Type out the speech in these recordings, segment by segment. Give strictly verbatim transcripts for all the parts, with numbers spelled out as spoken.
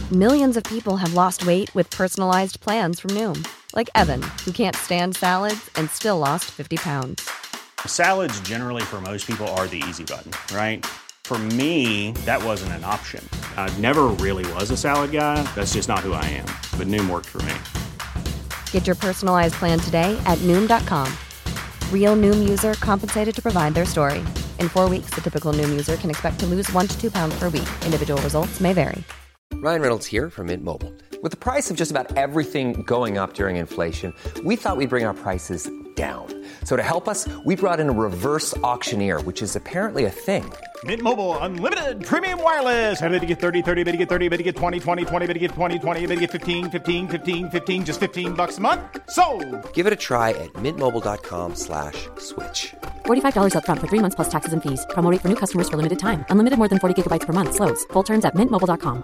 Millions of people have lost weight with personalized plans from Noom. Like Evan, who can't stand salads and still lost fifty pounds. Salads generally for most people are the easy button, right? For me, that wasn't an option. I never really was a salad guy. That's just not who I am. But Noom worked for me. Get your personalized plan today at Noom dot com. Real Noom user compensated to provide their story. In four weeks, the typical Noom user can expect to lose one to two pounds per week. Individual results may vary. Ryan Reynolds here from Mint Mobile. With the price of just about everything going up during inflation, we thought we'd bring our prices down. So to help us, we brought in a reverse auctioneer, which is apparently a thing. Mint Mobile Unlimited Premium Wireless. How to get thirty, thirty, how to get thirty, how to get twenty, twenty, twenty, how to get twenty, twenty, how to get fifteen, fifteen, fifteen, fifteen, just fifteen bucks a month? Sold! Give it a try at mintmobile.com slash switch. forty-five dollars up front for three months plus taxes and fees. Promo rate for new customers for limited time. Unlimited more than forty gigabytes per month. Slows full terms at mint mobile dot com.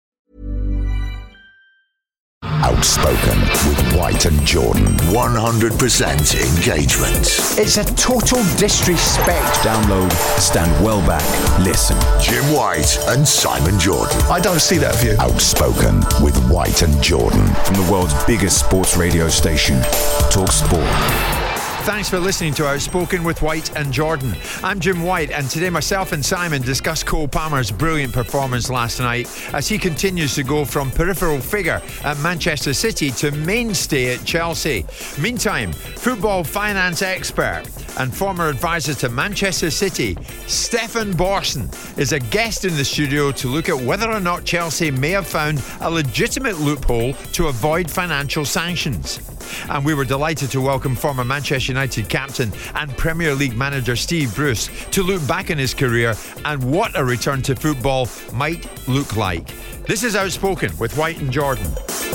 Outspoken with White and Jordan. one hundred percent engagement. It's a total disrespect. Download, stand well back, listen. Jim White and Simon Jordan. I don't see that view. Outspoken with White and Jordan. From the world's biggest sports radio station, Talk Sport. Thanks for listening to Outspoken with White and Jordan. I'm Jim White, and today myself and Simon discuss Cole Palmer's brilliant performance last night as he continues to go from peripheral figure at Manchester City to mainstay at Chelsea. Meantime, football finance expert and former advisor to Manchester City, Stefan Borsen, is a guest in the studio to look at whether or not Chelsea may have found a legitimate loophole to avoid financial sanctions. And we were delighted to welcome former Manchester United captain and Premier League manager Steve Bruce to look back on his career and what a return to football might look like. This is Outspoken with White and Jordan.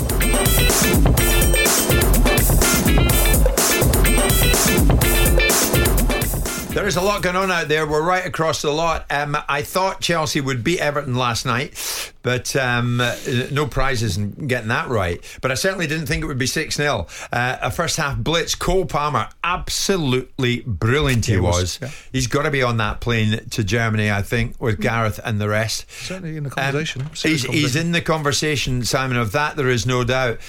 There is a lot going on out there. We're right across the lot. Um, I thought Chelsea would beat Everton last night, but um, no prizes in getting that right. But I certainly didn't think it would be six nil. Uh, a first half blitz. Cole Palmer, absolutely brilliant he, he was. was. Yeah. He's got to be on that plane to Germany, I think, with Gareth and the rest. Certainly in the conversation. Um, he's, conversation. he's in the conversation, Simon, of that there is no doubt.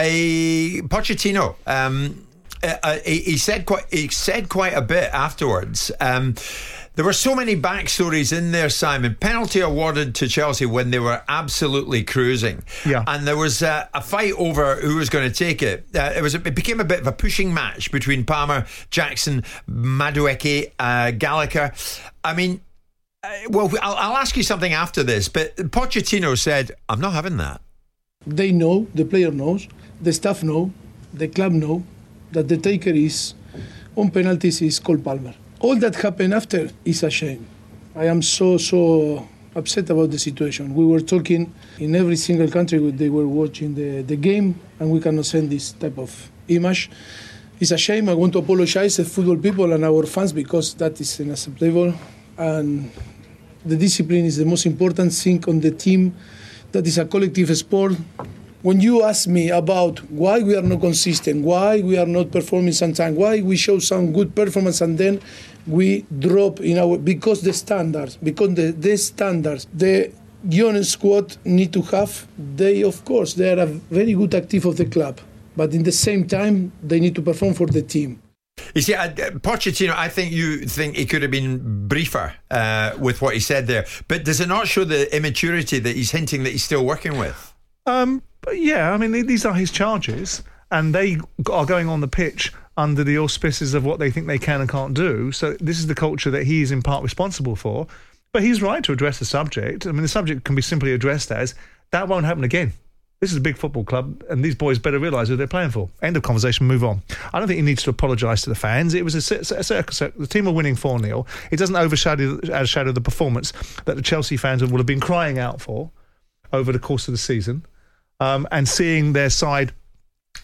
Uh, Pochettino, um, Uh, he, he said quite. He said quite a bit afterwards. Um, there were so many backstories in there, Simon. Penalty awarded to Chelsea when they were absolutely cruising, yeah. And there was uh, a fight over who was going to take it. Uh, it was. It became a bit of a pushing match between Palmer, Jackson, Madueke, uh, Gallagher. I mean, uh, well, I'll, I'll ask you something after this. But Pochettino said, "I'm not having that." They know. The player knows. The staff know. The club know that the taker is on penalties is Cole Palmer. All that happened after is a shame. I am so, so upset about the situation. We were talking in every single country where they were watching the, the game, and we cannot send this type of image. It's a shame. I want to apologize to football people and our fans because that is unacceptable. And the discipline is the most important thing on the team. That is a collective sport. When you ask me about why we are not consistent, why we are not performing sometimes, why we show some good performance and then we drop in our, because the standards, because the, the standards, the young squad need to have, they, of course, they are a very good active of the club, but in the same time, they need to perform for the team. You see, uh, Pochettino, I think you think he could have been briefer uh, with what he said there, but does it not show the immaturity that he's hinting that he's still working with? Um. But yeah, I mean, these are his charges, and they are going on the pitch under the auspices of what they think they can and can't do. So this is the culture that he is in part responsible for. But he's right to address the subject. I mean, the subject can be simply addressed as, that won't happen again. This is a big football club, and these boys better realise who they're playing for. End of conversation, move on. I don't think he needs to apologise to the fans. It was a circus. The team were winning four nil. It doesn't overshadow, overshadow the performance that the Chelsea fans will have been crying out for over the course of the season. Um, and seeing their side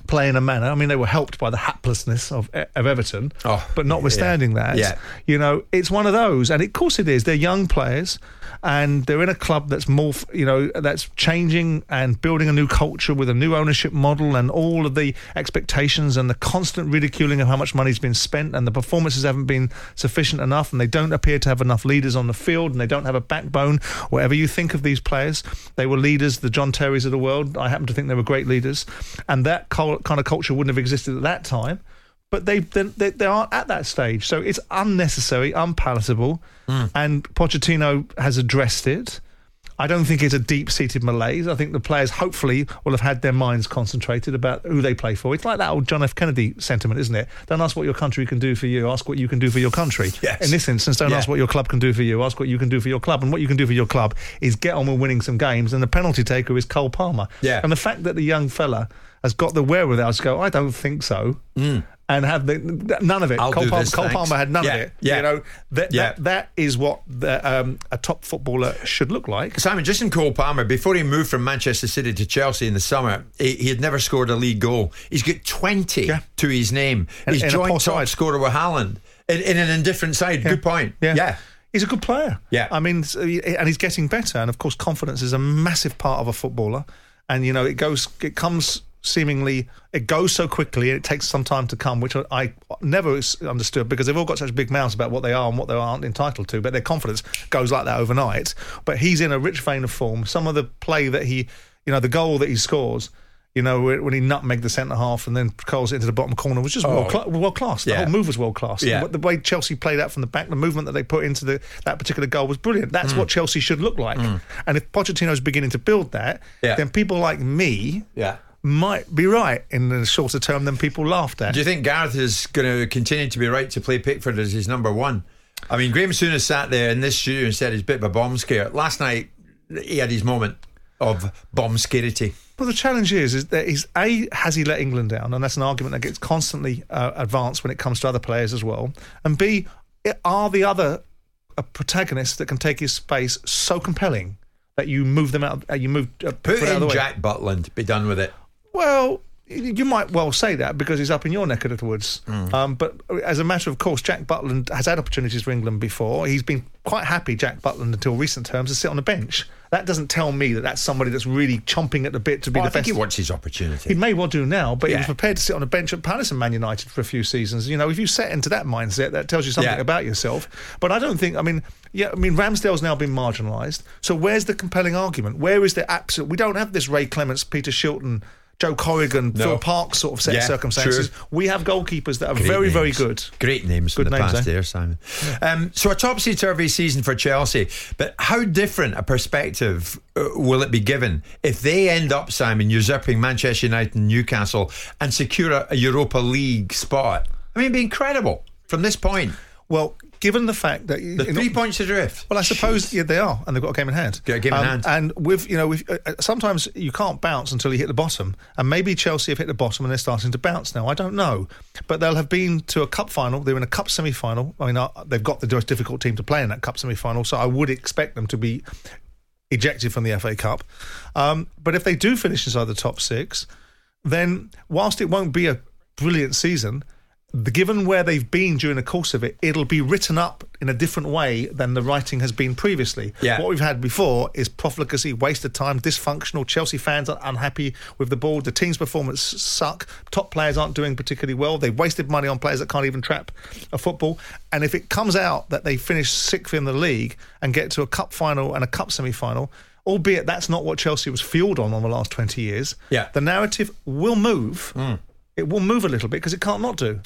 play in a manner. I mean, they were helped by the haplessness of of Everton, oh, but notwithstanding yeah. that, yeah. you know, it's one of those. And of course it is. They're young players, and they're in a club that's more, you know, that's changing and building a new culture with a new ownership model, and all of the expectations and the constant ridiculing of how much money's been spent, and the performances haven't been sufficient enough, and they don't appear to have enough leaders on the field, and they don't have a backbone. Whatever you think of these players, they were leaders, the John Terrys of the world. I happen to think they were great leaders, and that kind of culture wouldn't have existed at that time. But they they, they aren't at that stage, so it's unnecessary, unpalatable, mm. and Pochettino has addressed it. I don't think it's a deep-seated malaise. I think the players hopefully will have had their minds concentrated about who they play for. It's like that old John F. Kennedy sentiment, isn't it? Don't ask what your country can do for you, ask what you can do for your country. Yes. In this instance, don't yeah. ask what your club can do for you, ask what you can do for your club. And what you can do for your club is get on with winning some games, and the penalty taker is Cole Palmer. Yeah. And the fact that the young fella has got the wherewithal to go, I don't think so, mm. and have the, none of it. I'll Cole, do Palmer, this, Cole Palmer had none yeah. of it. Yeah. You know, that, yeah. that, that is what the, um, a top footballer should look like. Simon, just in Cole Palmer, before he moved from Manchester City to Chelsea in the summer, he, he had never scored a league goal. He's got twenty yeah. to his name. And, He's and joint top scorer with Haaland in, in an indifferent side. Yeah. Good point. Yeah. yeah. He's a good player. Yeah. I mean, and he's getting better. And of course, confidence is a massive part of a footballer. And, you know, it goes, it comes seemingly, it goes so quickly and it takes some time to come, which I never understood, because they've all got such big mouths about what they are and what they aren't entitled to, but their confidence goes like that overnight. But he's in a rich vein of form. Some of the play that he, you know, the goal that he scores, you know, when he nutmegged the centre half and then curls it into the bottom corner, was just oh. world, cl- world class. The yeah. whole move was world class. Yeah. The way Chelsea played out from the back, the movement that they put into the, that particular goal was brilliant. That's mm. what Chelsea should look like. Mm. And if Pochettino's beginning to build that, yeah. then people like me yeah. might be right in the shorter term than people laughed at. Do you think Gareth is going to continue to be right to play Pickford as his number one? I mean, Graham Souness sat there in this studio and said he's a bit of a bomb scare. Last night, he had his moment of bomb scarity. Well, the challenge is, is that he's, A, has he let England down? And that's an argument that gets constantly uh, advanced when it comes to other players as well. And B, are the other uh, protagonists that can take his space so compelling that you move them out, uh, you move uh, put, put in out of the way? Jack Butland, be done with it. Well, you might well say that because he's up in your neck of the woods. Mm. Um, but as a matter of course, Jack Butland has had opportunities for England before. He's been quite happy, Jack Butland, until recent terms, to sit on the bench. That doesn't tell me that that's somebody that's really chomping at the bit to be well, the I think best. He wants his opportunity. He may well do now, but yeah. he was prepared to sit on a bench at Palace and Man United for a few seasons. You know, if you set into that mindset, that tells you something yeah. about yourself. But I don't think, I mean, yeah, I mean, Ramsdale's now been marginalised. So where's the compelling argument? Where is the absolute... We don't have this Ray Clements, Peter Shilton, Joe Corrigan, no. Phil Parks sort of set yeah, of circumstances. True. We have goalkeepers that are Great very, names. very good. Great names good from the names, past eh? there, Simon. Yeah. Um, so a topsy-turvy season for Chelsea, but how different a perspective uh, will it be given if they end up, Simon, usurping Manchester United and Newcastle and secure a, a Europa League spot? I mean, it'd be incredible from this point. Well, given the fact that the three know, points adrift. Well, I suppose yeah, they are, and they've got a game in hand. Got a game um, in hand, and with you know, with, uh, sometimes you can't bounce until you hit the bottom, and maybe Chelsea have hit the bottom and they're starting to bounce now. I don't know, but they'll have been to a cup final. They're in a cup semi-final. I mean, uh, they've got the most difficult team to play in that cup semi-final, so I would expect them to be ejected from the F A Cup. Um, but if they do finish inside the top six, then whilst it won't be a brilliant season, given where they've been during the course of it, it'll be written up in a different way than the writing has been previously. Yeah. What we've had before is profligacy, waste of time, dysfunctional. Chelsea fans are unhappy with the ball. The team's performance suck. Top players aren't doing particularly well. They've wasted money on players that can't even trap a football. And if it comes out that they finish sixth in the league and get to a cup final and a cup semi-final, albeit that's not what Chelsea was fueled on on the last twenty years, yeah. the narrative will move. Mm. It will move a little bit because it can't not do.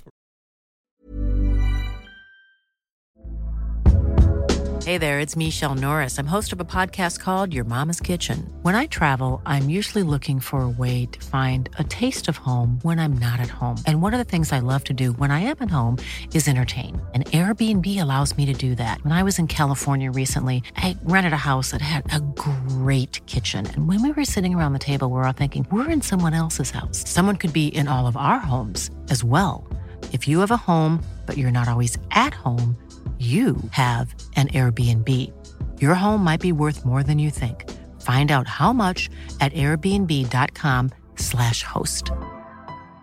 Hey there, it's Michelle Norris. I'm host of a podcast called Your Mama's Kitchen. When I travel, I'm usually looking for a way to find a taste of home when I'm not at home. And one of the things I love to do when I am at home is entertain. And Airbnb allows me to do that. When I was in California recently, I rented a house that had a great kitchen. And when we were sitting around the table, we were all thinking, we're in someone else's house. Someone could be in all of our homes as well. If you have a home, but you're not always at home, you have an Airbnb. Your home might be worth more than you think. Find out how much at airbnb.com slash host.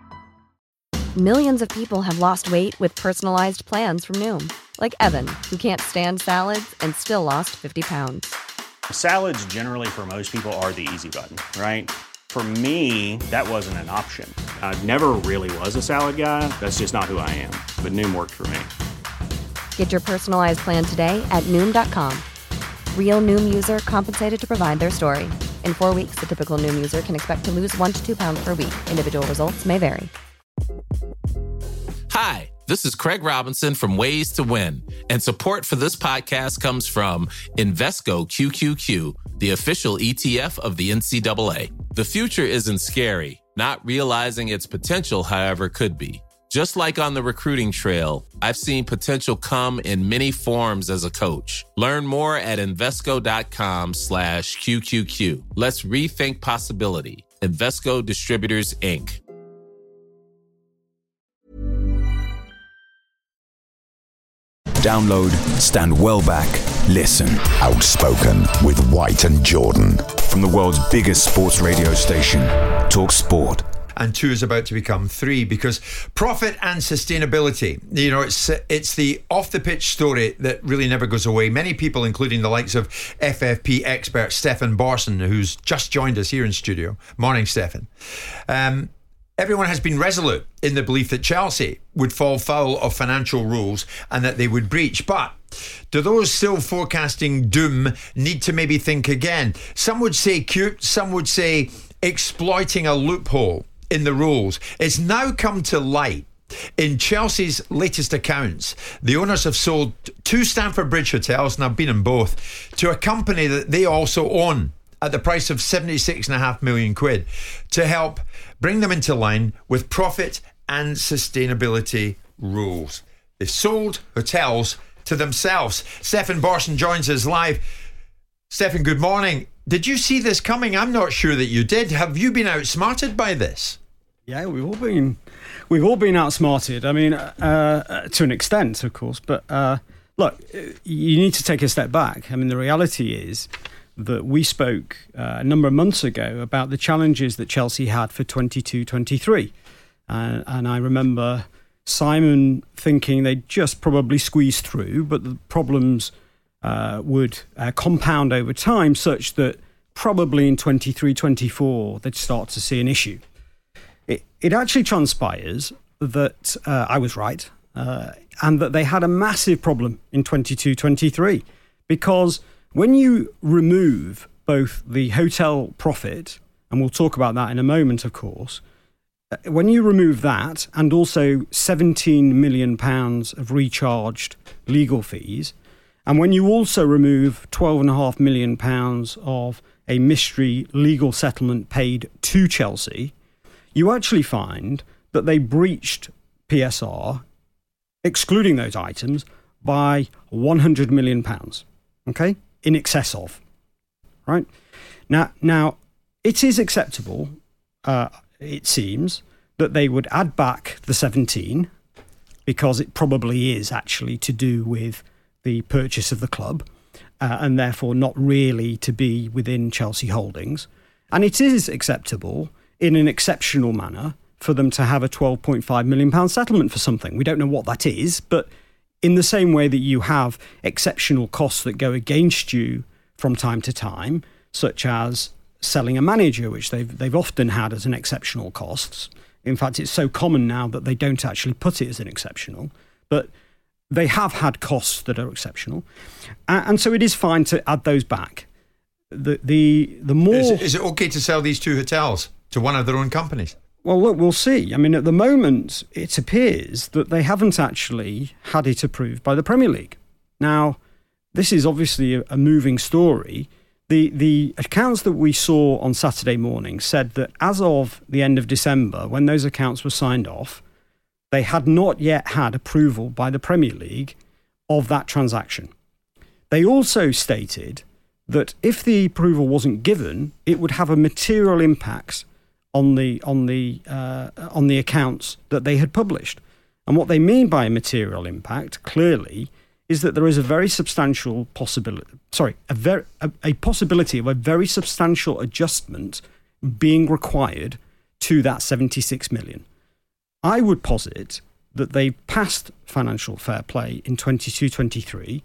Millions of people have lost weight with personalized plans from Noom. Like Evan, who can't stand salads and still lost fifty pounds. Salads generally for most people are the easy button, right? For me, that wasn't an option. I never really was a salad guy. That's just not who I am. But Noom worked for me. Get your personalized plan today at Noom dot com. Real Noom user compensated to provide their story. In four weeks, the typical Noom user can expect to lose one to two pounds per week. Individual results may vary. Hi, this is Craig Robinson from Ways to Win, and support for this podcast comes from Invesco Q Q Q, the official E T F of the N C double A. The future isn't scary. Not realizing its potential, however, could be. Just like on the recruiting trail, I've seen potential come in many forms as a coach. Learn more at Invesco.com slash QQQ. Let's rethink possibility. Invesco Distributors, Incorporated. Download, stand well back, listen. Outspoken with White and Jordan. From the world's biggest sports radio station, Talk Sport. And two is about to become three, because profit and sustainability, you know, it's it's the off-the-pitch story that really never goes away. Many people, including the likes of F F P expert Stefan Borson, who's just joined us here in studio. Morning, Stefan. Um, everyone has been resolute in the belief that Chelsea would fall foul of financial rules and that they would breach. But do those still forecasting doom need to maybe think again? Some would say cute, some would say exploiting a loophole in the rules. It's now come to light in Chelsea's latest accounts. The owners have sold two Stamford Bridge hotels, and I've been in both, to a company that they also own at the price of seventy-six and a half million quid to help bring them into line with profit and sustainability rules. They sold hotels to themselves. Stefan Borson joins us live. Stefan, good morning. Did you see this coming? I'm not sure that you did. Have you been outsmarted by this? Yeah, we've all been, we've all been outsmarted. I mean, uh, to an extent, of course. But uh, look, you need to take a step back. I mean, the reality is that we spoke uh, a number of months ago about the challenges that Chelsea had for twenty-two twenty-three, uh, and I remember Simon thinking they'd just probably squeeze through, but the problems Uh, would uh, compound over time, such that probably in twenty-three twenty-four they'd start to see an issue. It, it actually transpires that uh, I was right, uh, and that they had a massive problem in twenty-two twenty-three, because when you remove both the hotel profit, and we'll talk about that in a moment, of course, when you remove that and also seventeen million pounds of recharged legal fees, and when you also remove twelve and a half million pounds of a mystery legal settlement paid to Chelsea, you actually find that they breached P S R, excluding those items, by one hundred million pounds. Okay? In excess of. Right? Now, now it is acceptable, uh, it seems, that they would add back the seventeen, because it probably is actually to do with the purchase of the club, uh, and therefore not really to be within Chelsea Holdings. And it is acceptable in an exceptional manner for them to have a twelve point five million pounds settlement for something. We don't know what that is, but in the same way that you have exceptional costs that go against you from time to time, such as selling a manager, which they've they've often had as an exceptional costs. In fact, it's so common now that they don't actually put it as an exceptional, but they have had costs that are exceptional, uh, and so it is fine to add those back. The the the more is it, is it okay to sell these two hotels to one of their own companies? Well, look, we'll see. I mean, at the moment, it appears that they haven't actually had it approved by the Premier League. Now, this is obviously a, a moving story. The the accounts that we saw on Saturday morning said that as of the end of December, when those accounts were signed off, they had not yet had approval by the Premier League of that transaction. They also stated that if the approval wasn't given, it would have a material impact on the on the uh, on the accounts that they had published. And what they mean by a material impact, clearly, is that there is a very substantial possibility. Sorry, a very a, a possibility of a very substantial adjustment being required to that seventy-six million. I would posit that they passed financial fair play in twenty-two twenty-three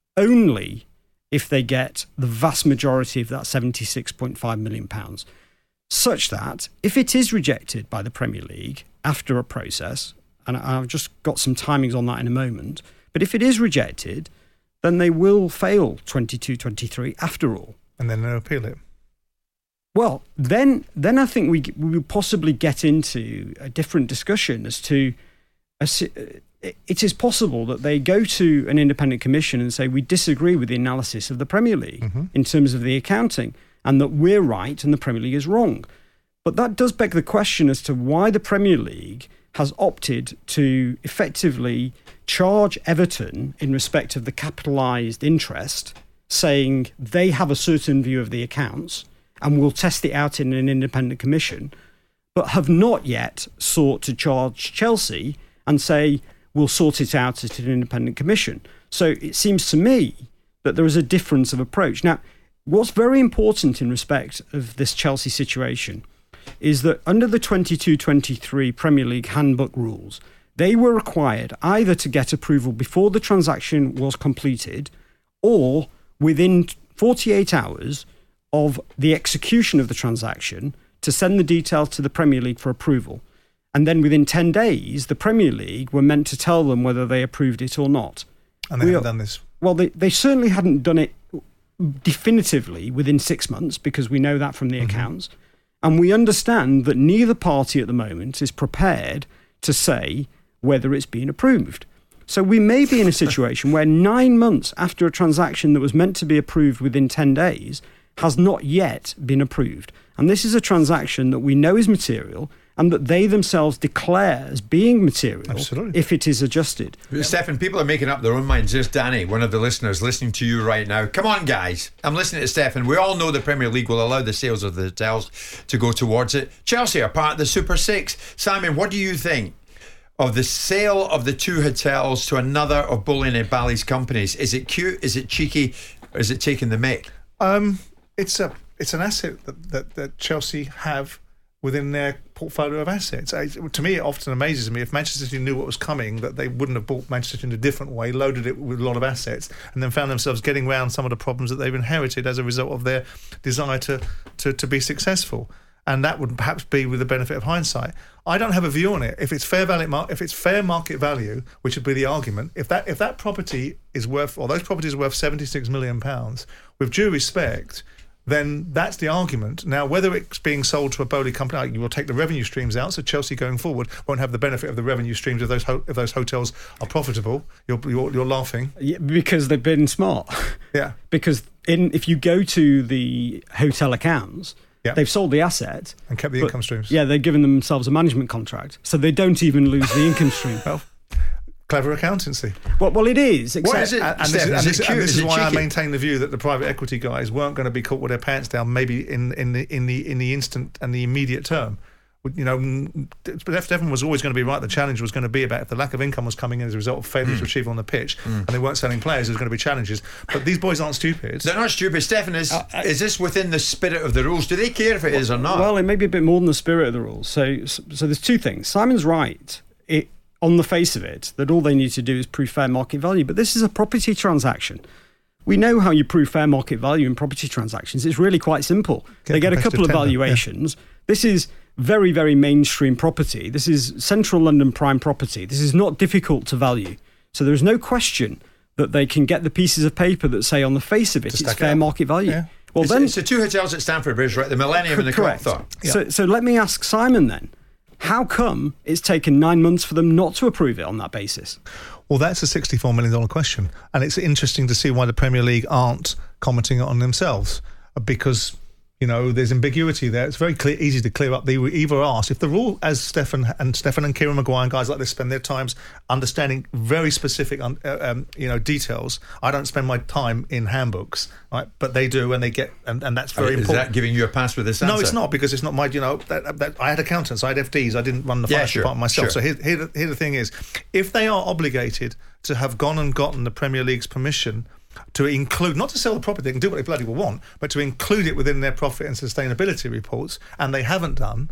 only if they get the vast majority of that seventy-six point five million pounds, such that if it is rejected by the Premier League after a process, and I've just got some timings on that in a moment, but if it is rejected, then they will fail twenty-two twenty-three after all. And then they'll appeal it. Well, then then I think we we will possibly get into a different discussion as to a, it is possible that they go to an independent commission and say we disagree with the analysis of the Premier League mm-hmm. in terms of the accounting, and that we're right and the Premier League is wrong. But that does beg the question as to why the Premier League has opted to effectively charge Everton in respect of the capitalised interest, saying they have a certain view of the accounts and will test it out in an independent commission, but have not yet sought to charge Chelsea and say, we'll sort it out at an independent commission. So it seems to me that there is a difference of approach. Now, what's very important in respect of this Chelsea situation is that under the twenty-two twenty-three Premier League handbook rules, they were required either to get approval before the transaction was completed or within forty-eight hours of the execution of the transaction to send the details to the Premier League for approval. And then within ten days, the Premier League were meant to tell them whether they approved it or not. And they we haven't are, done this. Well, they, they certainly hadn't done it definitively within six months because we know that from the mm-hmm. accounts. And we understand that neither party at the moment is prepared to say whether it's been approved. So we may be in a situation where nine months after a transaction that was meant to be approved within ten days has not yet been approved. And this is a transaction that we know is material and that they themselves declare as being material Absolutely. If it is adjusted. Stefan, people are making up their own minds. There's Danny, one of the listeners, listening to you right now. Come on, guys. I'm listening to Stefan. We all know the Premier League will allow the sales of the hotels to go towards it. Chelsea are part of the Super Six. Simon, what do you think of the sale of the two hotels to another of Bullion and Bally's companies? Is it cute? Is it cheeky? Or is it taking the mick? Um, it's a it's an asset that, that, that Chelsea have within their portfolio of assets. I, to me, it often amazes me if Manchester City knew what was coming, that they wouldn't have bought Manchester City in a different way, loaded it with a lot of assets, and then found themselves getting around some of the problems that they've inherited as a result of their desire to, to, to be successful. And that would perhaps be with the benefit of hindsight. I don't have a view on it. If it's fair value, if it's fair market value, which would be the argument, if that if that property is worth, or those properties are worth seventy-six million pounds, with due respect, then that's the argument. Now, whether it's being sold to a Bowley company, you will take the revenue streams out, so Chelsea going forward won't have the benefit of the revenue streams if those ho- if those hotels are profitable. You're you're, you're laughing. Yeah, because they've been smart. Yeah. Because in if you go to the hotel accounts, yeah. they've sold the asset. And kept the but, income streams. Yeah, they've given themselves a management contract, so they don't even lose the income stream. Well, clever accountancy. Well, well, it is. What is it? And, and this, is, and this, is, and this is, is why cheeky? I maintain the view that the private equity guys weren't going to be caught with their pants down. Maybe in, in the in the in the instant and the immediate term. You know, Devon was always going to be right. The challenge was going to be about if the lack of income was coming in as a result of failure mm. to achieve on the pitch, mm. and they weren't selling players. There's going to be challenges. But these boys aren't stupid. They're not stupid. Stefan, is uh, I, is this within the spirit of the rules? Do they care if it well, is or not? Well, it may be a bit more than the spirit of the rules. So, so, so there's two things. Simon's right. It. On the face of it, that all they need to do is prove fair market value. But this is a property transaction. We know how you prove fair market value in property transactions. It's really quite simple. Get they get a couple of tender. valuations. Yeah. This is very, very mainstream property. This is central London prime property. This is not difficult to value. So there's no question that they can get the pieces of paper that say on the face of it, it's fair it market value. Yeah. Well, it's, then, it's the two hotels at Stamford Bridge, right? The Millennium and the Clockthorpe. Yeah. So, so let me ask Simon then. How come it's taken nine months for them not to approve it on that basis? Well, that's a sixty-four million dollars question. And it's interesting to see why the Premier League aren't commenting on themselves. Because, you know, there's ambiguity there. It's very clear, easy to clear up. They were either asked, if the rule, as Stefan and Stefan and Kieran Maguire and guys like this spend their times understanding very specific, um, um, you know, details. I don't spend my time in handbooks, right? But they do, and they get, and, and that's very Is important. Is that giving you a pass with this answer? No, it's not, because it's not my, you know, that, that, I had accountants, I had F Ds, I didn't run the yeah, finance sure, department myself. Sure. So here, here, here the thing is, if they are obligated to have gone and gotten the Premier League's permission to include, not to sell the property, they can do what they bloody well want, but to include it within their profit and sustainability reports, and they haven't done,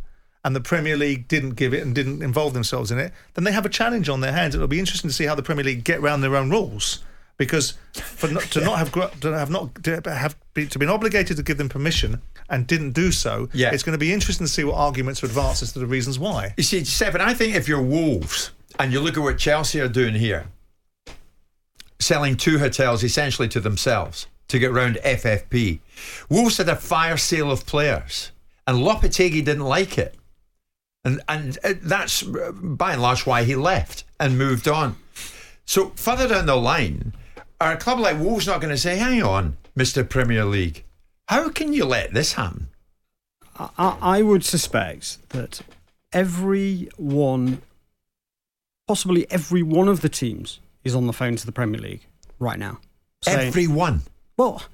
and the Premier League didn't give it and didn't involve themselves in it, then they have a challenge on their hands. It'll be interesting to see how the Premier League get around their own rules, because for not, to not have to have not to have be, to been obligated to give them permission and didn't do so, yeah. it's going to be interesting to see what arguments are advanced as to the reasons why. You see, Stephen, I think if you're Wolves and you look at what Chelsea are doing here, selling two hotels essentially to themselves to get round F F P. Wolves had a fire sale of players, and Lopetegui didn't like it. And and that's by and large why he left and moved on. So further down the line, are a club like Wolves not going to say, hang on, Mister Premier League, how can you let this happen? I, I would suspect that every one, possibly every one of the teams is on the phone to the Premier League right now. Saying, every one? Well,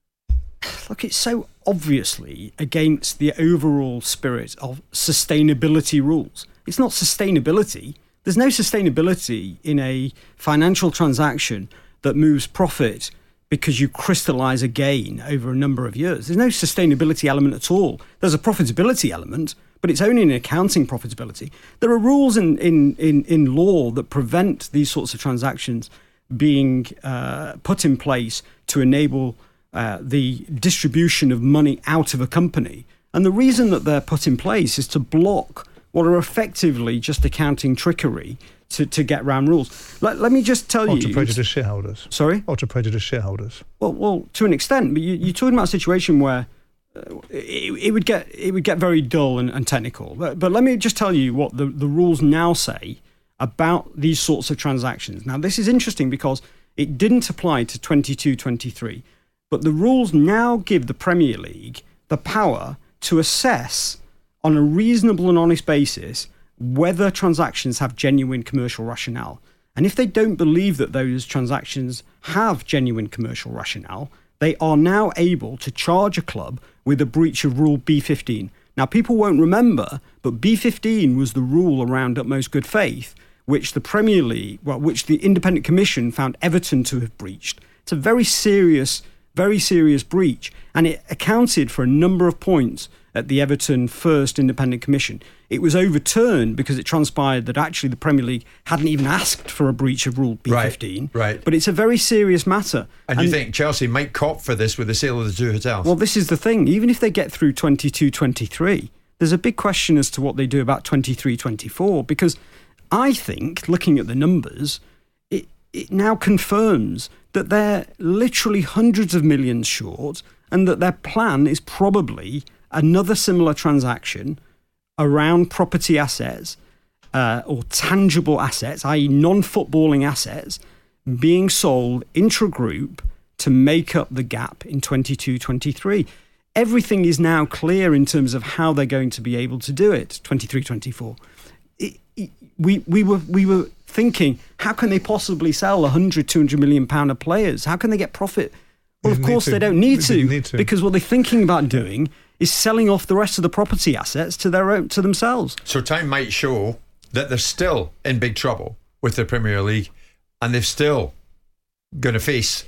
look, it's so obviously against the overall spirit of sustainability rules. It's not sustainability. There's no sustainability in a financial transaction that moves profit because you crystallise a gain over a number of years. There's no sustainability element at all. There's a profitability element, but it's only an accounting profitability. There are rules in, in, in, in law that prevent these sorts of transactions being uh, put in place to enable uh, the distribution of money out of a company. And the reason that they're put in place is to block what are effectively just accounting trickery to, to get round rules. Let, let me just tell or you... to prejudice shareholders. Sorry? Or to prejudice shareholders. Well, well, to an extent, but you, you're talking about a situation where uh, it, it would get it would get very dull and, and technical. But, but let me just tell you what the, the rules now say about these sorts of transactions. Now, this is interesting because it didn't apply to twenty-two twenty-three, but the rules now give the Premier League the power to assess on a reasonable and honest basis whether transactions have genuine commercial rationale. And if they don't believe that those transactions have genuine commercial rationale, they are now able to charge a club with a breach of Rule B fifteen. Now, people won't remember, but B fifteen was the rule around utmost good faith, which the Premier League, well, which the Independent Commission found Everton to have breached. It's a very serious, very serious breach, and it accounted for a number of points at the Everton First Independent Commission. It was overturned because it transpired that actually the Premier League hadn't even asked for a breach of Rule B fifteen. Right, right. But it's a very serious matter. And, and you think Chelsea might cop for this with the sale of the two hotels? Well, this is the thing. Even if they get through twenty-two twenty-three, there's a big question as to what they do about twenty-three twenty-four, because I think, looking at the numbers, it, it now confirms that they're literally hundreds of millions short and that their plan is probably another similar transaction around property assets uh, or tangible assets, that is non-footballing assets, being sold intra-group to make up the gap in twenty-two twenty-three. Everything is now clear in terms of how they're going to be able to do it, twenty-three twenty-four. It, it, we, we, were, we were thinking, how can they possibly sell one hundred, two hundred million pound of players? How can they get profit? Well, of course they don't need to, need to, because what they're thinking about doing is selling off the rest of the property assets to their own, to themselves. So time might show that they're still in big trouble with the Premier League, and they're still going to face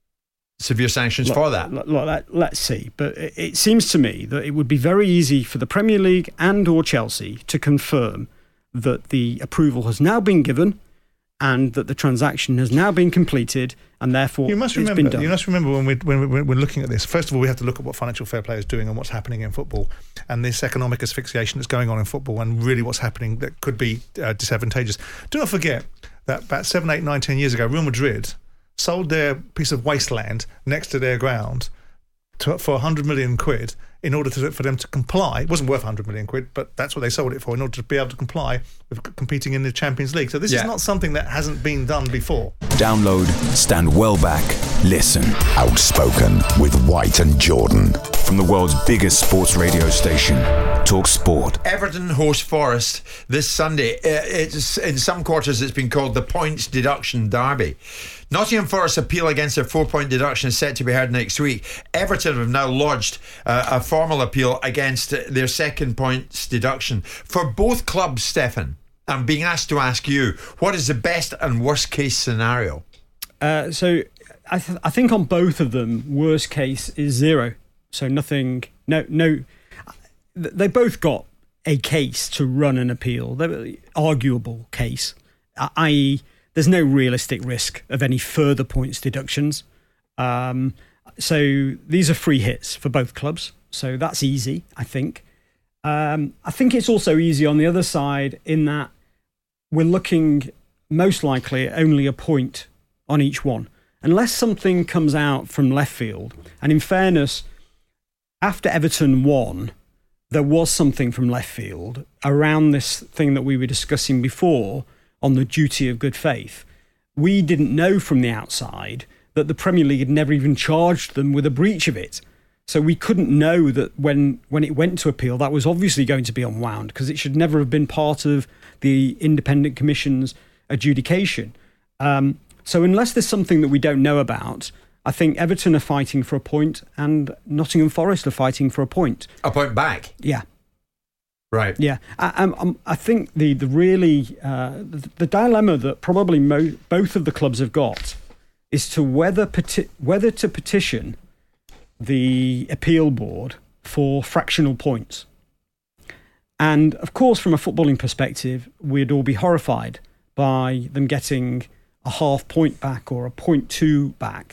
severe sanctions look, for that. Look, look, let, let's see. But it, it seems to me that it would be very easy for the Premier League and or Chelsea to confirm that the approval has now been given and that the transaction has now been completed, and therefore you must it's remember, been done. You must remember when, we, when we, we're looking at this, first of all, we have to look at what financial fair play is doing and what's happening in football, and this economic asphyxiation that's going on in football, and really what's happening that could be uh, disadvantageous. Do not forget that about seven, eight, nine, ten years ago, Real Madrid sold their piece of wasteland next to their ground to, for one hundred million quid in order to, for them to comply. It wasn't worth one hundred million quid, but that's what they sold it for, in order to be able to comply with competing in the Champions League. So this Yeah. is not something that hasn't been done before. Download, stand well back, listen. Outspoken with White and Jordan. From the world's biggest sports radio station, Talk Sport. Everton host Forest this Sunday. Uh, It's in some quarters it's been called the points deduction derby. Nottingham Forest's appeal against their four-point deduction is set to be heard next week. Everton have now lodged uh, a formal appeal against their second points deduction. For both clubs, Stefan, I'm being asked to ask you, what is the best and worst case scenario? Uh, so I, th- I think on both of them, worst case is zero. So nothing, no, no. They both got a case to run an appeal, the arguable case, that is, there's no realistic risk of any further points deductions. Um, so these are free hits for both clubs. So that's easy, I think. Um, I think it's also easy on the other side in that we're looking most likely at only a point on each one. Unless something comes out from left field. And in fairness, after Everton won, there was something from left field around this thing that we were discussing before on the duty of good faith. We didn't know from the outside that the Premier League had never even charged them with a breach of it. So we couldn't know that when, when it went to appeal, that was obviously going to be unwound because it should never have been part of the Independent Commission's adjudication. Um, so unless there's something that we don't know about, I think Everton are fighting for a point and Nottingham Forest are fighting for a point. A point back? Yeah. Right. Yeah. I, I, I think the, the really, uh, the, the dilemma that probably mo- both of the clubs have got is to whether peti- whether to petition the appeal board for fractional points. And of course, from a footballing perspective, we'd all be horrified by them getting a half point back or a point two back.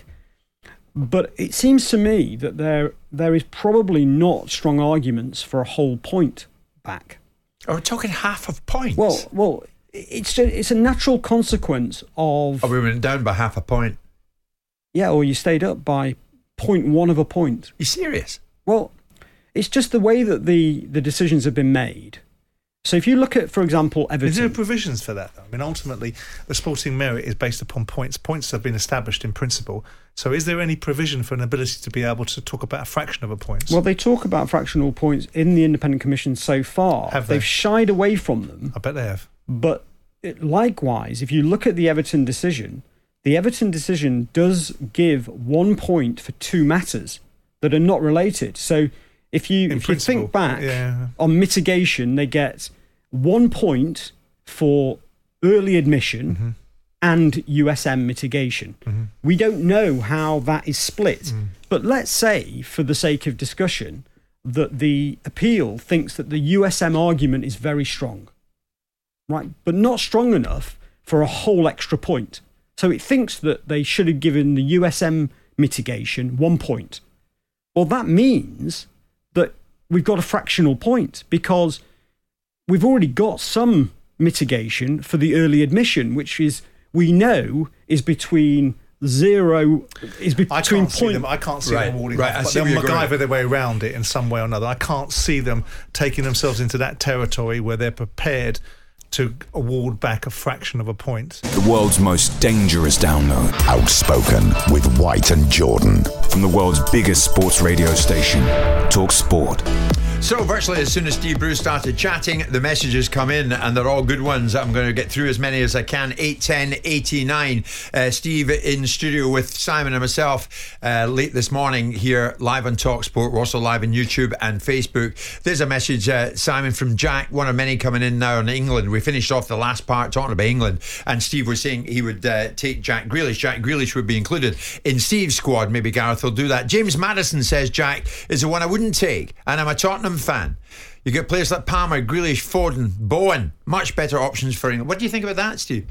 But it seems to me that there there is probably not strong arguments for a whole point back. Are we talking half of points? Well, well, it's a, it's a natural consequence of. Oh, we went down by half a point. Yeah, or you stayed up by point one of a point. You serious? Well, it's just the way that the, the decisions have been made. So if you look at, for example, Everton... Is there provisions for that, though? I mean, ultimately, the sporting merit is based upon points. Points have been established in principle. So is there any provision for an ability to be able to talk about a fraction of a point? Well, they talk about fractional points in the Independent Commission so far. Have they? They've shied away from them. I bet they have. But it, likewise, if you look at the Everton decision, the Everton decision does give one point for two matters that are not related. So if you, if you think back yeah. on mitigation, they get one point for early admission mm-hmm. and U S M mitigation. Mm-hmm. We don't know how that is split. Mm. But let's say, for the sake of discussion, that the appeal thinks that the U S M argument is very strong, right? But not strong enough for a whole extra point. So it thinks that they should have given the U S M mitigation one point. Well, that means that we've got a fractional point because we've already got some mitigation for the early admission, which is, we know, is between zero, is between I can't see point... them. I can't see right, them awarding right, off, I but see they'll where you're MacGyver going. their way around it in some way or another. I can't see them taking themselves into that territory where they're prepared to award back a fraction of a point. The world's most dangerous download. Outspoken with White and Jordan. From the world's biggest sports radio station, Talk Sport. So virtually as soon as Steve Bruce started chatting, the messages come in and they're all good ones. I'm going to get through as many as I can. eight ten eighty-nine. Uh, Steve in studio with Simon and myself uh, late this morning here live on Talk Sport. We're also live on YouTube and Facebook. There's a message, uh, Simon, from Jack, one of many coming in now on England. We finished off the last part talking about England and Steve was saying he would uh, take Jack Grealish. Jack Grealish would be included in Steve's squad. Maybe Gareth will do that. James Madison says Jack is the one I wouldn't take and I'm a Tottenham fan. You get players like Palmer, Grealish, Foden, Bowen, much better options for England. What do you think about that, Steve?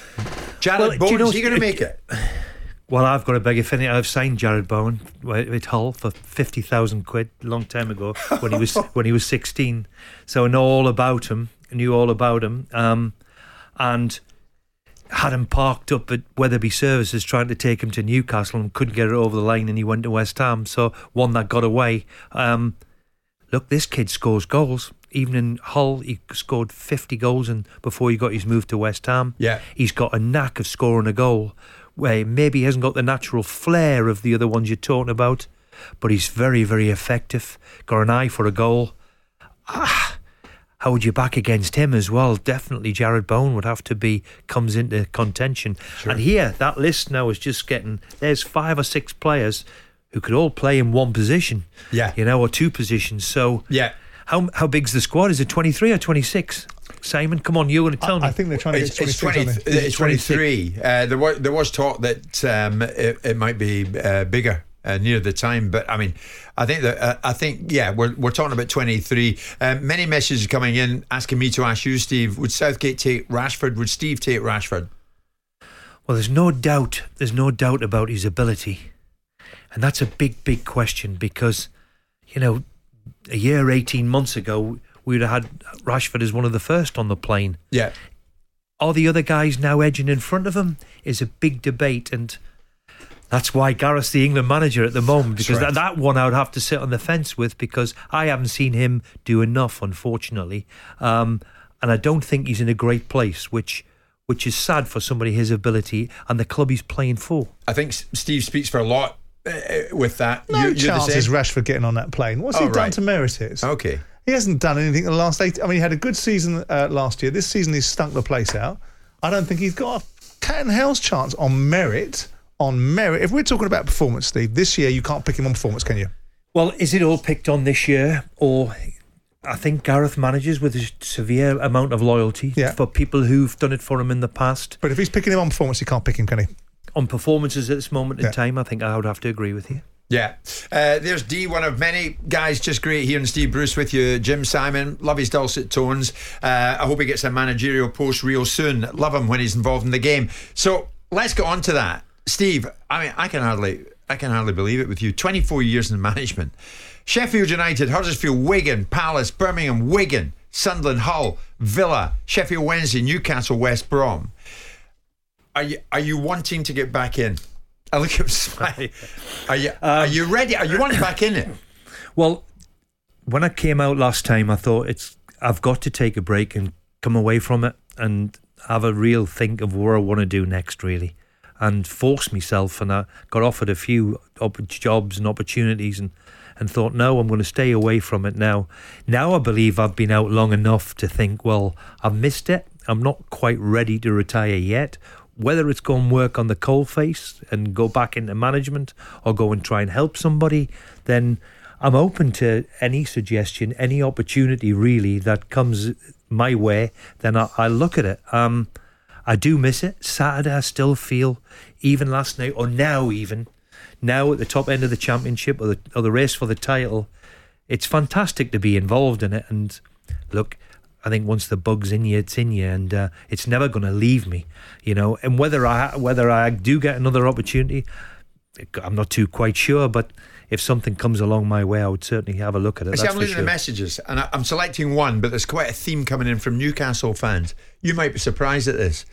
Jared well, Bowen, you know, is he going to make it? Well, I've got a big affinity. I've signed Jared Bowen with Hull for fifty thousand quid a long time ago when he was when he was sixteen. So I know all about him. I knew all about him, um, and had him parked up at Weatherby Services trying to take him to Newcastle and couldn't get it over the line, and he went to West Ham. So one that got away. Um, Look, this kid scores goals. Even in Hull, he scored fifty goals and before he got his move to West Ham. Yeah. He's got a knack of scoring a goal where maybe he hasn't got the natural flair of the other ones you're talking about, but he's very, very effective. Got an eye for a goal. Ah, how would you back against him as well? Definitely Jared Bowen would have to be, comes into contention. Sure. And here, that list now is just getting, there's five or six players who could all play in one position, yeah, you know, or two positions. So, yeah, how how big's the squad? Is it twenty-three or twenty-six? Simon, come on, you're going to tell I, me. I think they're trying to it's, get twenty-six. It's, twenty, it's twenty-three. Uh, there was there was talk that um, it, it might be uh, bigger. uh, near the time. But I mean, I think that uh, I think yeah, we're we're talking about twenty-three. Um, many messages coming in asking me to ask you, Steve, would Southgate take Rashford? Would Steve take Rashford? Well, there's no doubt. There's no doubt about his ability, and that's a big, big question because, you know, a year, eighteen months ago, we'd have had Rashford as one of the first on the plane. Yeah. Are the other guys now edging in front of him? Is a big debate, and that's why Gareth's the England manager at the moment, because right. that, that one I would have to sit on the fence with, because I haven't seen him do enough, unfortunately, um, and I don't think he's in a great place, which which is sad for somebody his ability and the club he's playing for. I think Steve speaks for a lot uh, with that. No you, chance is Rashford getting on that plane. What's oh, he done right. to merit it? Okay. He hasn't done anything in the last eight. I mean, he had a good season uh, last year. This season he's stunk the place out. I don't think he's got a cat and hell's chance on merit. On merit. If we're talking about performance, Steve, this year you can't pick him on performance, can you? Well, is it all picked on this year, or I think Gareth manages with a severe amount of loyalty yeah. for people who've done it for him in the past. But if he's picking him on performance, he can't pick him, can he? On performances at this moment yeah. in time, I think I would have to agree with you. Yeah. Uh, there's D, one of many guys. Just great hearing Steve Bruce with you. Jim Simon, love his dulcet tones. Uh, I hope he gets a managerial post real soon. Love him when he's involved in the game. So let's get on to that. Steve, I mean, I can hardly I can hardly believe it with you. twenty-four years in management. Sheffield United, Huddersfield, Wigan, Palace, Birmingham, Wigan, Sunderland, Hull, Villa, Sheffield Wednesday, Newcastle, West Brom. Are you are you wanting to get back in? I look at Smiley. Are you um, are you ready? Are you wanting back in it? Well, when I came out last time, I thought it's I've got to take a break and come away from it and have a real think of what I want to do next, really, and force myself. And I got offered a few op- jobs and opportunities, and, and thought, no, I'm going to stay away from it now. Now I believe I've been out long enough to think, well, I've missed it. I'm not quite ready to retire yet. Whether it's go and work on the coalface and go back into management or go and try and help somebody, then I'm open to any suggestion, any opportunity really that comes my way, then I, I look at it. Um, I do miss it. Saturday I still feel, even last night or now even, now at the top end of the championship or the, or the race for the title, it's fantastic to be involved in it. And look, I think once the bug's in you, it's in you, and uh, it's never going to leave me, you know. And whether I whether I do get another opportunity, I'm not too quite sure. But if something comes along my way, I would certainly have a look at it. I see, that's I'm for looking sure. at the messages, and I'm selecting one, but there's quite a theme coming in from Newcastle fans. You might be surprised at this.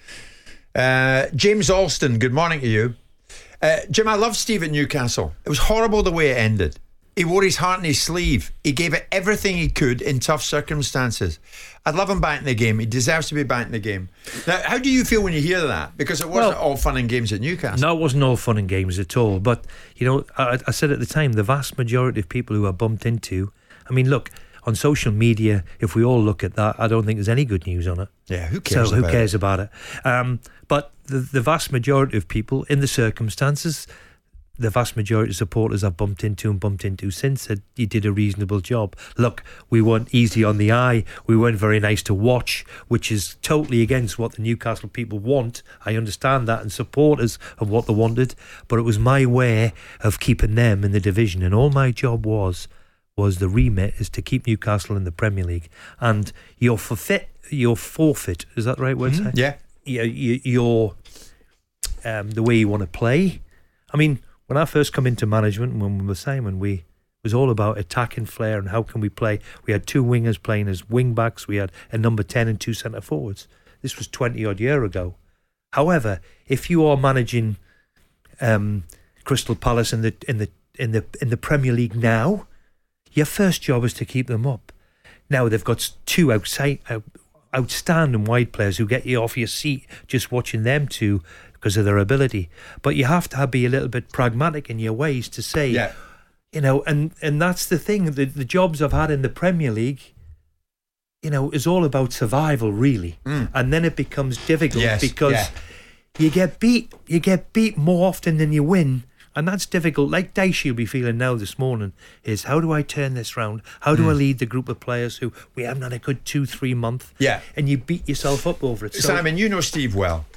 Uh, James Alston, good morning to you. Uh, Jim, I love Steve at Newcastle. It was horrible the way it ended. He wore his heart on his sleeve. He gave it everything he could in tough circumstances. I'd love him back in the game. He deserves to be back in the game. Now, how do you feel when you hear that? Because it wasn't well, all fun and games at Newcastle. No, it wasn't all fun and games at all. But, you know, I, I said at the time, the vast majority of people who are bumped into, I mean, look, on social media, if we all look at that, I don't think there's any good news on it. Yeah, who cares So who about cares it? about it? Um, but the, the vast majority of people in the circumstances, the vast majority of supporters I've bumped into and bumped into since said you did a reasonable job. Look, we weren't easy on the eye. We weren't very nice to watch, which is totally against what the Newcastle people want. I understand that, and supporters of what they wanted, but it was my way of keeping them in the division, and all my job was was the remit is to keep Newcastle in the Premier League. And your forfeit, your forfeit, is that the right word? Mm-hmm. to say? Yeah. Your, your um, the way you want to play. I mean, when I first come into management, when we were Simon, we it was all about attack and flair and how can we play. We had two wingers playing as wing backs. We had a number ten and two centre forwards. This was twenty odd year ago. However, if you are managing um, Crystal Palace in the in the in the in the Premier League now, your first job is to keep them up. Now they've got two outside out, outstanding wide players who get you off your seat just watching them two because of their ability. But you have to have, be a little bit pragmatic in your ways to say, yeah. you know, and, and that's the thing. The, the jobs I've had in the Premier League, you know, is all about survival, really. Mm. And then it becomes difficult Yes, because yeah. you get beat. You get beat more often than you win. And that's difficult. Like Dicey will be feeling now this morning is, how do I turn this round? How do mm. I lead the group of players who we haven't had a good two, three month? Yeah. And you beat yourself up over it. So, Simon, you know Steve well.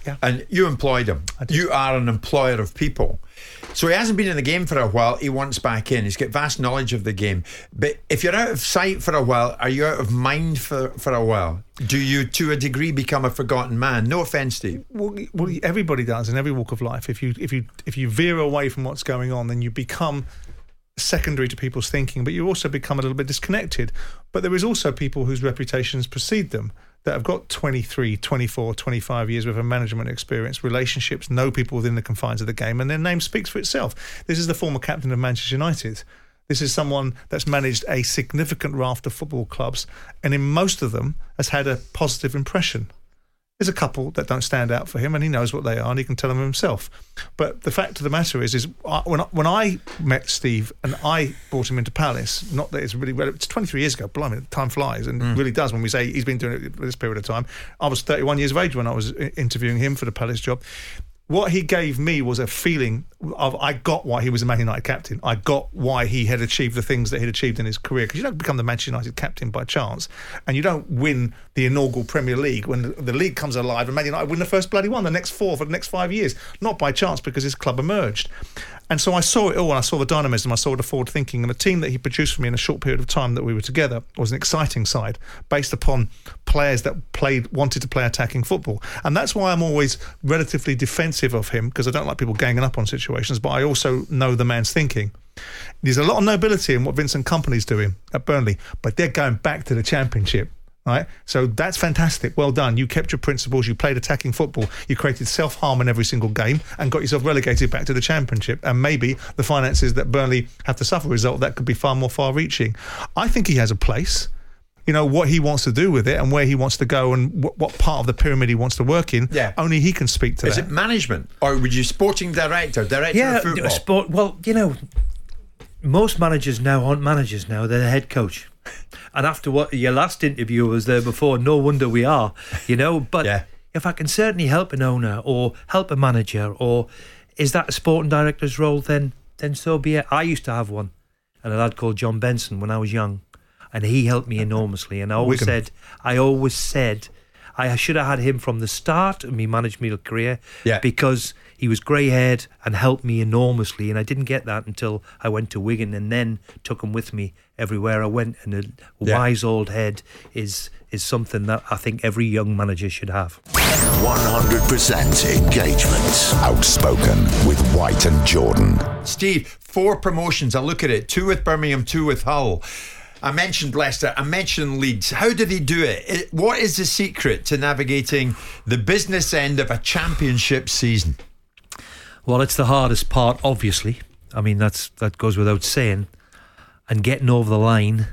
Yeah. And you employed him. You are an employer of people. So he hasn't been in the game for a while. He wants back in. He's got vast knowledge of the game. But if you're out of sight for a while, are you out of mind for, for a while? Do you, to a degree, become a forgotten man? No offence, Steve. Well, well, everybody does in every walk of life. If you if you if you veer away from what's going on, then you become secondary to people's thinking, but you also become a little bit disconnected. But there is also people whose reputations precede them, that have got twenty-three, twenty-four, twenty-five years worth of management experience, relationships, know people within the confines of the game, and their name speaks for itself. This is the former captain of Manchester United. This is someone that's managed a significant raft of football clubs, and in most of them has had a positive impression. There's a couple that don't stand out for him, and he knows what they are, and he can tell them himself. But the fact of the matter is, is I, when I, when I met Steve and I brought him into Palace, not that it's really well, it's twenty-three years ago. Blimey, time flies, and mm. really does. When we say he's been doing it for this period of time, I was thirty-one years of age when I was interviewing him for the Palace job. What he gave me was a feeling of, I got why he was a Man United captain. I got why he had achieved the things that he'd achieved in his career. Because you don't become the Manchester United captain by chance, and you don't win the inaugural Premier League when the, the league comes alive and Man United win the first bloody one, the next four for the next five years. Not by chance, because his club emerged. And so I saw it all, and I saw the dynamism, I saw the forward thinking, and the team that he produced for me in a short period of time that we were together was an exciting side based upon players that played, wanted to play attacking football. And that's why I'm always relatively defensive of him, because I don't like people ganging up on situations, but I also know the man's thinking. There's a lot of nobility in what Vincent Kompany's doing at Burnley, but they're going back to the Championship. Right, so that's fantastic. Well done. You kept your principles. You played attacking football. You created self-harm in every single game and got yourself relegated back to the Championship. And maybe the finances that Burnley have to suffer result that could be far more far-reaching. I think he has a place. You know, what he wants to do with it and where he wants to go and what, what part of the pyramid he wants to work in. Yeah. Only he can speak to Is that. Is it management, or would you sporting director, director yeah, of football? Sport. Well, you know, most managers now aren't managers now. They're the head coach. And after what your last interview was there before, no wonder we are, you know. But yeah. if I can certainly help an owner or help a manager, or is that a sporting director's role, then then so be it. I used to have one, and a lad called John Benson when I was young, and he helped me enormously. And I always Wigan. said, I always said, I should have had him from the start of my managerial career, yeah. because he was grey-haired and helped me enormously, and I didn't get that until I went to Wigan, and then took him with me everywhere I went. And a yeah. wise old head is is something that I think every young manager should have. one hundred percent engagement. Outspoken with White and Jordan. Steve, four promotions. I look at it. Two with Birmingham, two with Hull. I mentioned Leicester, I mentioned Leeds. How did he do it? it? What is the secret to navigating the business end of a championship season? Well, it's the hardest part, obviously. I mean, that's that goes without saying. And getting over the line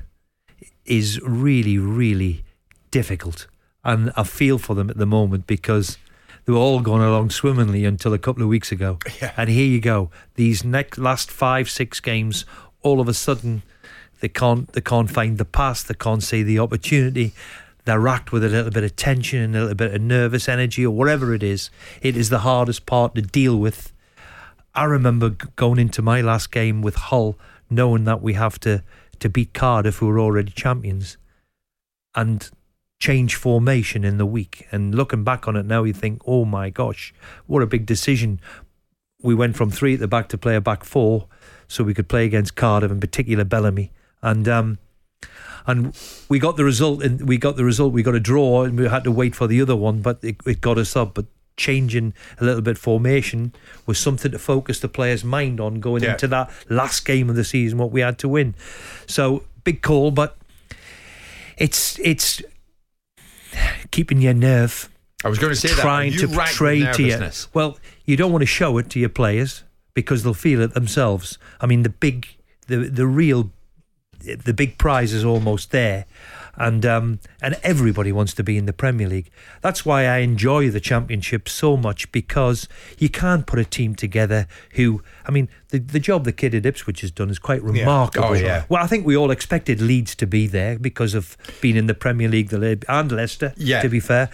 is really, really difficult. And I feel for them at the moment, because they were all going along swimmingly until a couple of weeks ago. Yeah. And here you go. These next last five, six games, all of a sudden, they can't they can't find the pass, they can't see the opportunity. They're racked with a little bit of tension and a little bit of nervous energy, or whatever it is. It is the hardest part to deal with. I remember going into my last game with Hull knowing that we have to, to beat Cardiff, who were already champions, and change formation in the week. And looking back on it now, you think, oh my gosh, what a big decision. We went from three at the back to play a back four, so we could play against Cardiff, in particular Bellamy. And um, and we got the result. And we got the result. We got a draw, and we had to wait for the other one, but it, it got us up. But changing a little bit formation was something to focus the players' mind on going yeah. into that last game of the season, what we had to win. So big call, but it's it's keeping your nerve. I was going to say trying that. to portray to you. Well, you don't want to show it to your players because they'll feel it themselves. I mean, the big, the the real, the big prize is almost there. And um, and everybody wants to be in the Premier League. That's why I enjoy the Championship so much, because you can't put a team together who, I mean, the, the job the kid at Ipswich has done is quite remarkable. Yeah. Oh, yeah. Well, I think we all expected Leeds to be there because of being in the Premier League, the and Leicester, yeah. to be fair.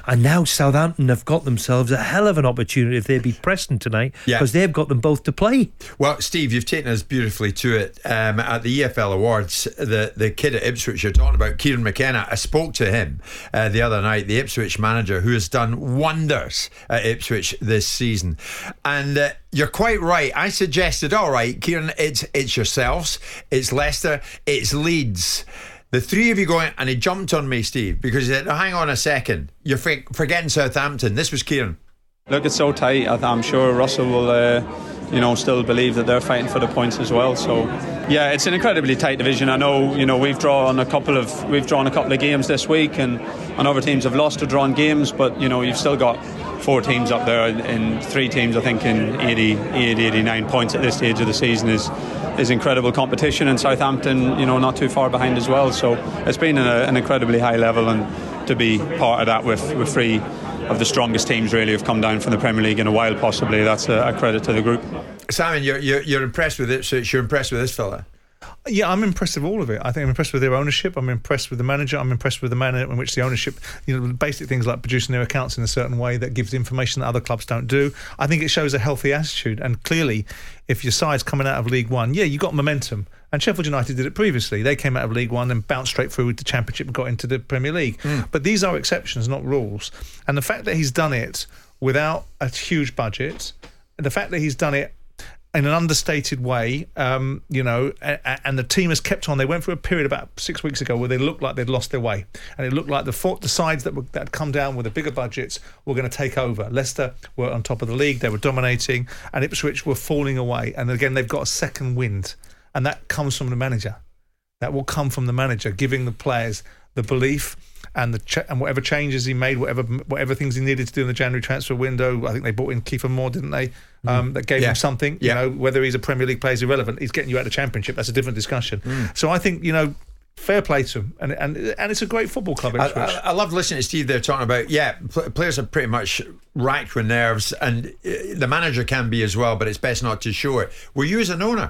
And now Southampton have got themselves a hell of an opportunity if they beat Preston tonight, because yeah. they've got them both to play. Well, Steve, you've taken us beautifully to it. Um, at the E F L Awards, the, the kid at Ipswich you're talking about, Kieran McKenna, I spoke to him uh, the other night, the Ipswich manager, who has done wonders at Ipswich this season. And uh, you're quite right. I suggested, all right, Kieran, it's, it's yourselves, it's Leicester, it's Leeds. The three of you going, and he jumped on me, Steve, because he said, oh, hang on a second, you're forgetting Southampton. This was Kieran. Look, it's so tight. I'm sure Russell will, uh, you know, still believe that they're fighting for the points as well. So, yeah, it's an incredibly tight division. I know, you know, we've drawn a couple of we've drawn a couple of games this week, and, and other teams have lost or drawn games. But you know, you've still got four teams up there, and three teams, I think, in eighty, eighty, eighty-nine points at this stage of the season is is incredible competition. And Southampton, you know, not too far behind as well. So it's been a, an incredibly high level, and to be part of that with with three of the strongest teams really have come down from the Premier League in a while, possibly. That's a, a credit to the group. Simon, you're, you're, you're impressed with it, so you're impressed with this fella? Yeah, I'm impressed with all of it. I think I'm impressed with their ownership. I'm impressed with the manager. I'm impressed with the manner in which the ownership, you know, basic things like producing their accounts in a certain way that gives information that other clubs don't do. I think it shows a healthy attitude. And clearly, if your side's coming out of League One, yeah, you got momentum. And Sheffield United did it previously. They came out of League One and bounced straight through the Championship and got into the Premier League. Mm. But these are exceptions, not rules. And the fact that he's done it without a huge budget, and the fact that he's done it in an understated way, um, you know, and, and the team has kept on. They went through a period about six weeks ago where they looked like they'd lost their way, and it looked like the fought, the sides that were, that had come down with the bigger budgets were going to take over. Leicester were on top of the league; they were dominating, and Ipswich were falling away. And again, they've got a second wind, and that comes from the manager. That will come from the manager giving the players the belief and the ch- and whatever changes he made, whatever whatever things he needed to do in the January transfer window. I think they brought in Kiefer Moore, didn't they? Um, that gave yeah. him something. Yeah. You know, whether he's a Premier League player is irrelevant. He's getting you out of the Championship. That's a different discussion. Mm. So I think, you know, fair play to him, and and and it's a great football club. I, I, I love listening to Steve there talking about yeah, players are pretty much racked with nerves, and the manager can be as well, but it's best not to show it. Were you as an owner?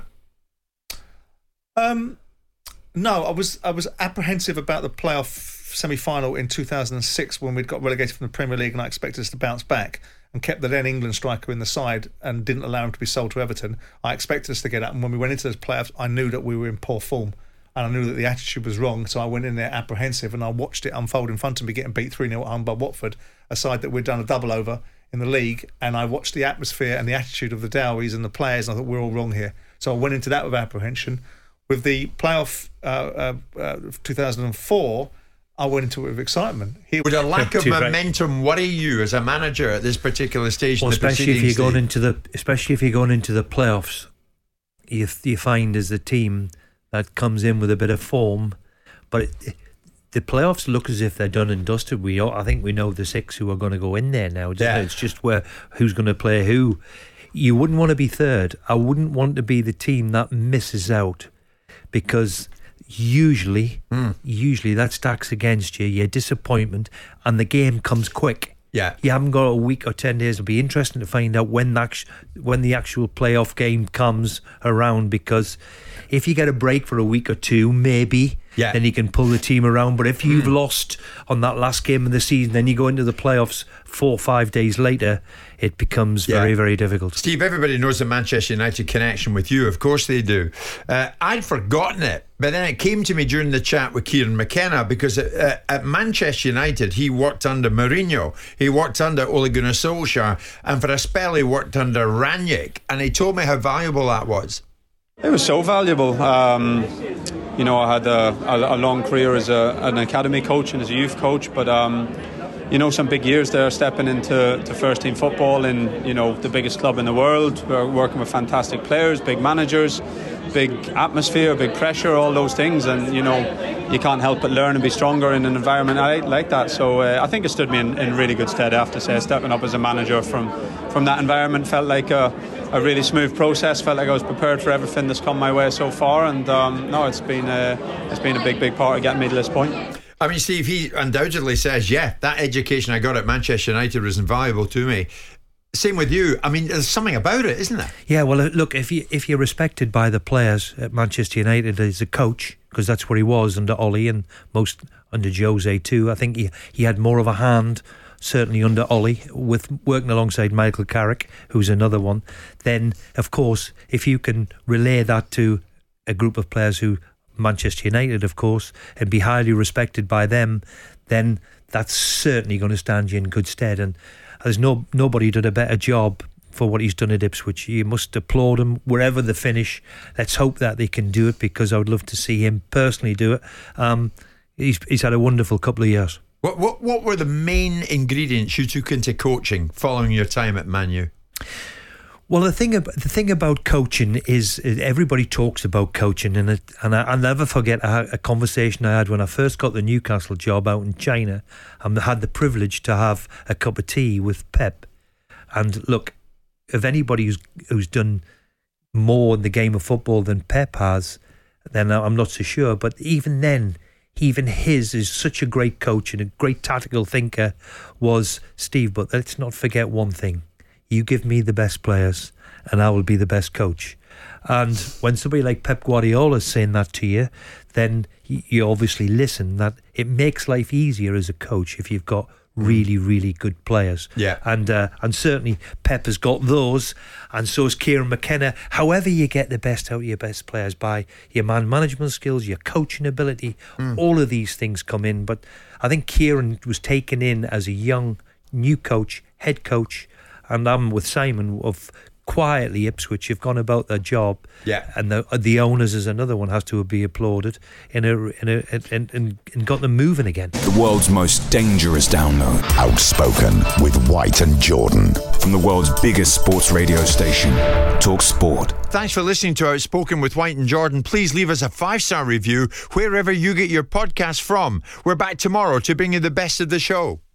Um, no, I was I was apprehensive about the playoff semi-final in two thousand six when we'd got relegated from the Premier League, and I expected us to bounce back and kept the then England striker in the side and didn't allow him to be sold to Everton. I expected us to get up, and when we went into those playoffs, I knew that we were in poor form, and I knew that the attitude was wrong, so I went in there apprehensive, and I watched it unfold in front of me, getting beat three nil at home by Watford, a side that we'd done a double over in the league, and I watched the atmosphere and the attitude of the Dowies and the players, and I thought, we're all wrong here. So I went into that with apprehension. With the playoff uh, uh, uh, two thousand four, I went into it with excitement. Here, would a lack of momentum worry you as a manager at this particular stage? Well, in the especially if you're going stage? into the, especially if you're going into the playoffs, you you find as a team that comes in with a bit of form, but it, the playoffs look as if they're done and dusted. We, I think, we know the six who are going to go in there now. Yeah. It's just where who's going to play who. You wouldn't want to be third. I wouldn't want to be the team that misses out, because usually, mm. usually that stacks against you. Your disappointment, and the game comes quick. Yeah, you haven't got a week or ten days. It'll be interesting to find out when that when the actual playoff game comes around, because if you get a break for a week or two, maybe, yeah. then you can pull the team around. But if you've mm. lost on that last game of the season, then you go into the playoffs four or five days later, it becomes yeah. very, very difficult. Steve, everybody knows the Manchester United connection with you. Of course they do. Uh, I'd forgotten it, but then it came to me during the chat with Kieran McKenna, because at, uh, at Manchester United, he worked under Mourinho, he worked under Ole Gunnar Solskjaer, and for a spell he worked under Rangnick, and he told me how valuable that was. It was so valuable. Um, you know, I had a, a, a long career as a, an academy coach and as a youth coach, but um, you know, some big years there, stepping into to first team football in, you know, the biggest club in the world. We're working with fantastic players, big managers, big atmosphere, big pressure, all those things, and you know, you can't help but learn and be stronger in an environment like that. So uh, I think it stood me in, in really good stead, I have to say. Stepping up as a manager from from that environment felt like a, a really smooth process. Felt like I was prepared for everything that's come my way so far, and um, no, it's been a, it's been a big, big part of getting me to this point. I mean, Steve, he undoubtedly says, yeah, that education I got at Manchester United was invaluable to me. Same with you. I mean, there's something about it, isn't there? Yeah, well, look, if, you, if you're respected by the players at Manchester United as a coach, because that's where he was under Ollie and most under Jose too, I think he, he had more of a hand certainly under Ollie, with working alongside Michael Carrick, who's another one, then, of course, if you can relay that to a group of players who, Manchester United, of course, and be highly respected by them, then that's certainly going to stand you in good stead. And there's no nobody did a better job for what he's done at Ipswich. You must applaud him wherever they finish. Let's hope that they can do it, because I would love to see him personally do it. Um, he's he's had a wonderful couple of years. What what what were the main ingredients you took into coaching following your time at Man U? Well, the thing about the thing about coaching is everybody talks about coaching, and it, and I, I'll never forget a, a conversation I had when I first got the Newcastle job out in China, and I had the privilege to have a cup of tea with Pep. And look, if anybody who's who's done more in the game of football than Pep has, then I'm not so sure. But even then, even his is such a great coach and a great tactical thinker was Steve. But let's not forget one thing. You give me the best players and I will be the best coach. And when somebody like Pep Guardiola is saying that to you, then you obviously listen. That it makes life easier as a coach if you've got really, really good players. Yeah. And uh, and certainly Pep has got those, and so has Kieran McKenna. However you get the best out of your best players, by your man management skills, your coaching ability, mm. all of these things come in. But I think Kieran was taken in as a young, new coach, head coach, and I'm with Simon of quietly Ipswich have gone about their job. Yeah. And the the owners is another one, has to be applauded in a in a and, and, and got them moving again. The world's most dangerous download. Outspoken with White and Jordan. From the world's biggest sports radio station, Talk Sport. Thanks for listening to Outspoken with White and Jordan. Please leave us a five-star review wherever you get your podcast from. We're back tomorrow to bring you the best of the show.